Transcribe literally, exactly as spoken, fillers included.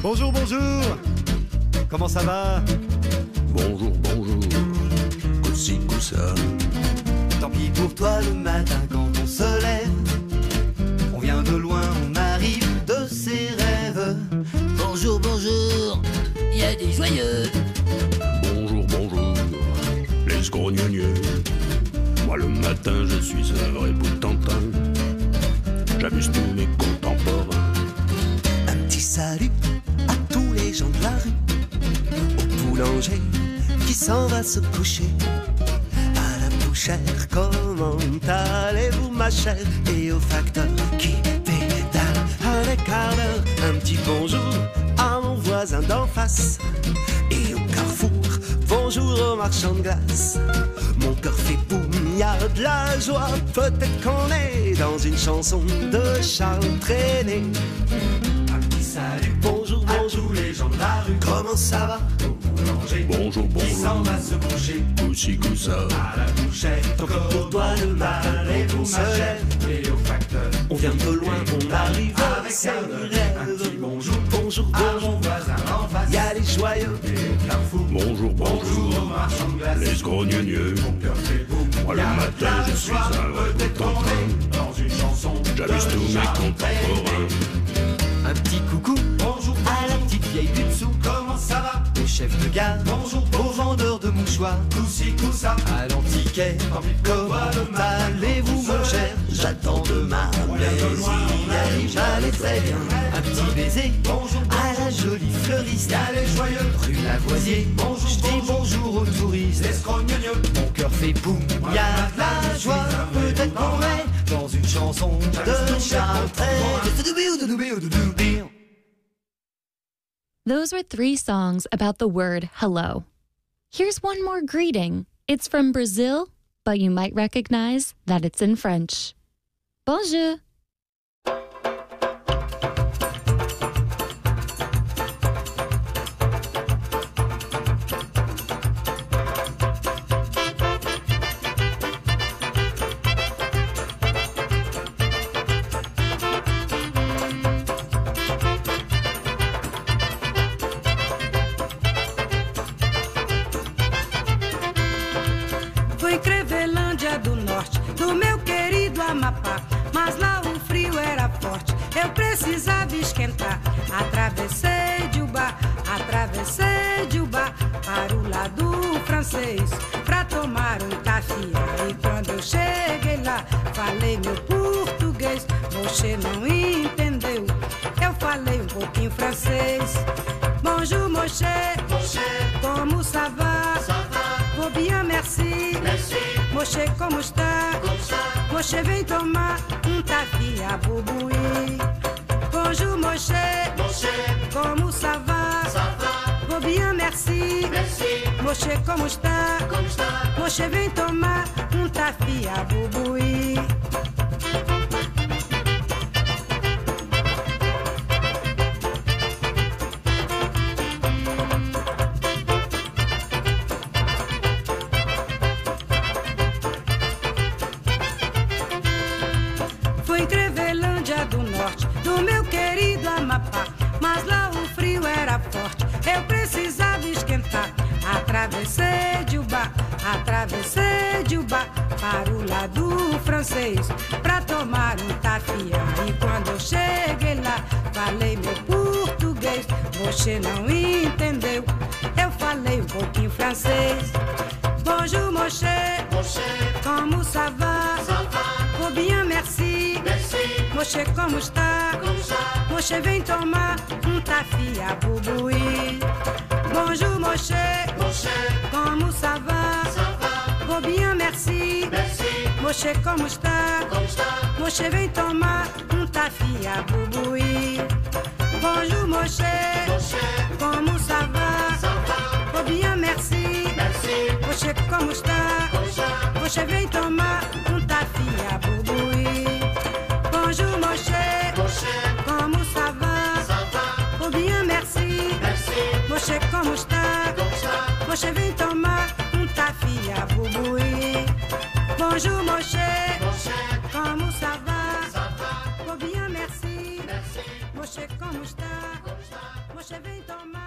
Bonjour, bonjour. Comment ça va? Bonjour, bonjour. Coussi, coussa. Tant pis pour toi le matin quand on se lève. On vient de loin, on arrive de ses rêves. Bonjour, bonjour, il y a des joyeux. Bonjour, bonjour, les scrognonieux. Moi le matin je suis un vrai boutantin. J'amuse tous mes contemporains. Un petit salut à tous les gens de la rue. Au boulanger qui s'en va se coucher. À la bouchère, comment allez-vous ma chère? Et au facteur qui pédale à l'écart d'heure. Un petit bonjour à mon voisin d'en face. Et au carrefour, bonjour au marchand de glace. Mon cœur fait boum, y a de la joie. Peut-être qu'on est dans une chanson de Charles Trenet. Un petit salut, Bonjour, à bonjour, tous les gens de la rue. comment ça va? Au boulanger Bonjour, qui s'en bonjour, va se coucher. coussi, coussa. À la bouchère, Tant pis pour toi le matin allez-vous on ma se chère? lève. Et au facteur, On vient de loin, on arrive avec c'est un le un petit rêve. bonjour Bonjour, à bonjour, mon voisin en face. y a les joyeux. Et au carrefour, Bonjour, bonjour au bonjour, marchand de glace. les scrognonieux. Mon cœur fait boum. Moi le Y a matin la je suis joie, un vrai peut-être qu'on boutantin. est dans une chanson J'amuse de tous mes Charles contemporains. Un petit coucou, bonjour à la petite vieille du dessous. Comment ça va? Au chef de gare, bonjour au vendeur de mouchoirs. Coussi, coussa, à l'antiquaire, comment allez-vous mon cher? J'attends de ma J'arrive, j'allais très bien. Un petit baiser, bonjour à la jolie fleuriste. Y'a les joyeux, rue Lavoisier, bonjour, je dis bonjour aux touristes. Les scrognonieux, mon cœur fait boum, y'a de la joie. Peut-être qu'on est dans une chanson de Charles Trenet. Those were three songs about the word hello. Here's one more greeting. It's from Brazil, but you might recognize that it's in French. Bonjour. Fui em Crevelândia do Norte, do meu querido Amapá. Mas lá o frio era forte, eu precisava esquentar. Atravessei de Ubá, atravessei de Ubá para o lado francês, pra tomar um café. E quando eu cheguei lá, falei meu português. Você não entendeu, eu falei um pouquinho francês. Bonjour, Moché, como ça va? Vou bien, merci. Moché, como está? Moché, vem tomar um café a bubuí. Bonjour, Moché, como ça va? Vou bien, merci. Moché, como está? Moché, vem tomar um café a bubuí. Fui em Crevelândia do Norte, do meu querido Amapá. Mas lá o frio era forte, eu precisava esquentar. Atravessei de Ubá, atravessei de Ubá para o lado francês, pra tomar um tafia. E quando eu cheguei lá, falei meu português. Você não entendeu, eu falei um pouquinho francês. Bonjour, Moché, como ça va? Vou bien, merci. Moché, como está? Moché, vem tomar um café a bubuí. Bonjour, Moché, como ça va? Vou bien, merci. Moché, como está? Moché, vem tomar um café a bubuí. Bonjour, Moché, como ça va? Vou bien, merci. Moché, como está? Moché, vem tomar um café a bubuí. Bonjour, Moché, como ça va? Vou bien, merci. Moché, como está? Moché, vem tomar um café a bubuí. Bonjour, Moché, como ça va? Vou bien, merci. Moché, como está? Oxe, vem tomar